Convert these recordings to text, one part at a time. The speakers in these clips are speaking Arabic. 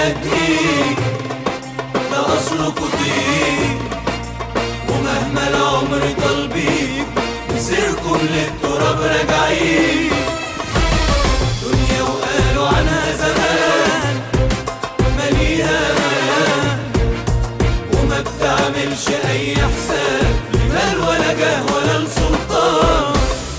ادمين، ده اصلكوا طين، ومهما العمر طال بيك مسيركم للتراب راجعين. دنيا وقالوا عنها زمان ماليها امان، وما بتعملش اي حساب لمال ولا جاه ولا لسلطان.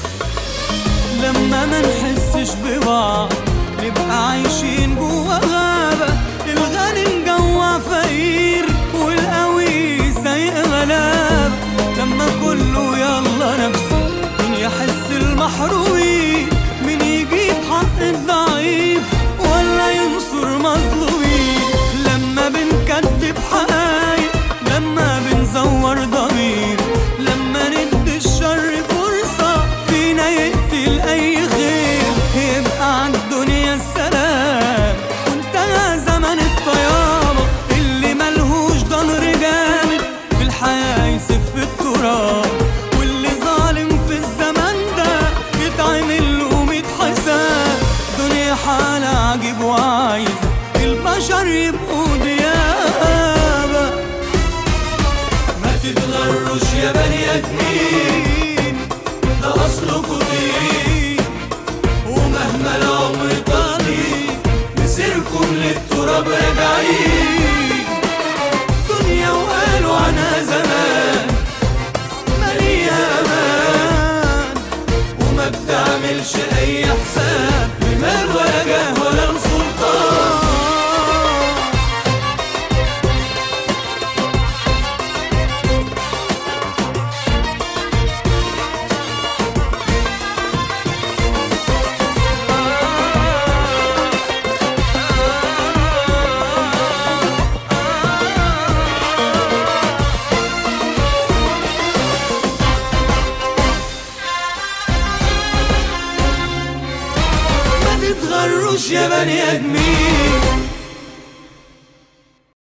لما ما نحسش ببعض نبقى عايشين جوا غابة، الغني مجوع فقير والقوي سايق غلاب. لما كله يلا نفسه مين يحس المحرومين، مين يجيب حق الضعيف ولا ينصر مظلومين. لما بنكذب حقايق، لما بنزور ضمير، لما ندي الشر فرصة فينا يقتل أي خير، يبقى عالدنيا السلام وانتهى زمن الطيابة. اللي ملهوش ضهر جامد في الحياة يسف التراب، واللي ظالم في الزمن ده يتعمل له 100 حساب. دنيا حالة عجيب وعايزة البشر يبقوا ديابة. ما تتغروش يا بني ادمين، ده اصلكوا طين، ومهما العمر طال بيك مسيركم للتراب راجعين. دنيا وقالوا عنها زمان ماليها امان، وما بتعملش اي حساب لمال ولا جاه ولا لسلطان. ما تتغروش يا بني ادمين،